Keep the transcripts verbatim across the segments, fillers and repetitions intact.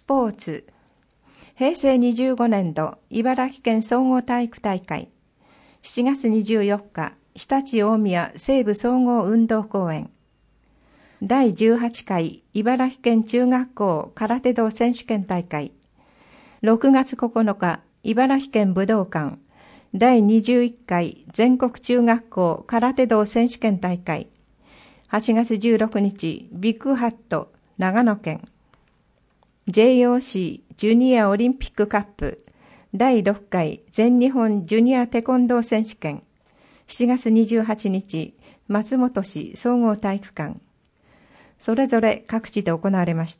ポーツ。へいせいにじゅうごねんど茨城県総合体育大会。しちがつにじゅうよっか、常陸大宮西部総合運動公園。だいじゅうはちかい茨城県中学校空手道選手権大会。ろくがつここのか、茨城県武道館だいにじゅういっかい全国中学校空手道選手権大会。はちがつじゅうろくにち、ビッグハット長野県。ジェイオーシー ジュニアオリンピックカップだいろっかい全日本ジュニアテコンドー選手権。しちがつにじゅうはちにち、松本市総合体育館。それぞれ各地で行われました。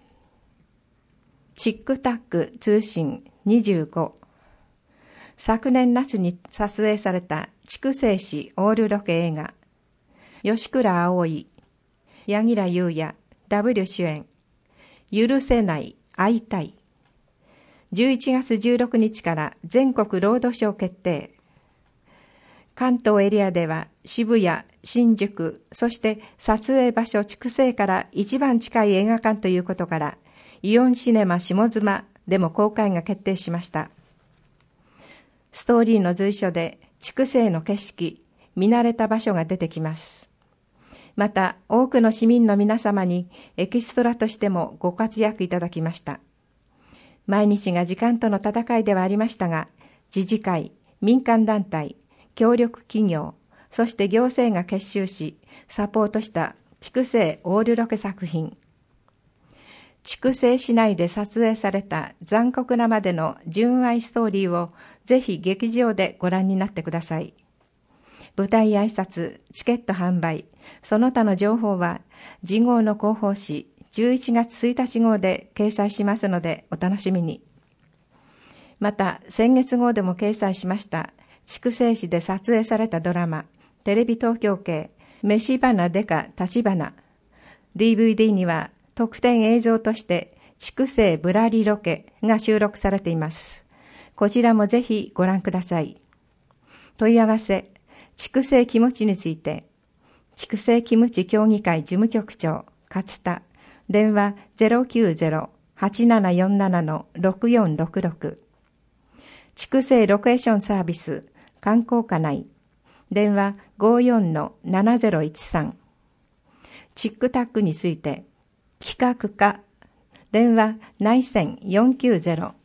チックタック通信にじゅうご。昨年夏に撮影された筑西市オールロケ映画。吉倉葵、柳楽優弥、ダブリュー 主演。許せない、会いたい。じゅういちがつじゅうろくにちから全国ロードショー決定。関東エリアでは渋谷、新宿、そして撮影場所筑西から一番近い映画館ということから、イオンシネマ下妻でも公開が決定しました。ストーリーの随所で筑西の景色、見慣れた場所が出てきます。また多くの市民の皆様にエキストラとしてもご活躍いただきました。毎日が時間との戦いではありましたが、自治会、民間団体、協力企業、そして行政が結集し、サポートした筑西オールロケ作品。筑西市内で撮影された残酷なまでの純愛ストーリーをぜひ劇場でご覧になってください。舞台挨拶、チケット販売、その他の情報は次号の広報誌じゅういちがつついたち号で掲載しますのでお楽しみに。また先月号でも掲載しました筑西市で撮影されたドラマ、テレビ東京系飯花デカ立花。ディーブイディー には特典映像として筑西ぶらりロケが収録されています。こちらもぜひご覧ください。問い合わせ、筑西キムチについて、筑西キムチ協議会事務局長、勝田、電話 ゼロきゅうゼロ はちななよんなな ろくよんろくろく。筑西ロケーションサービス、観光課内、電話 ごよんのななゼロいちさん。チックタックについて、企画課、電話内線よんきゅうゼロ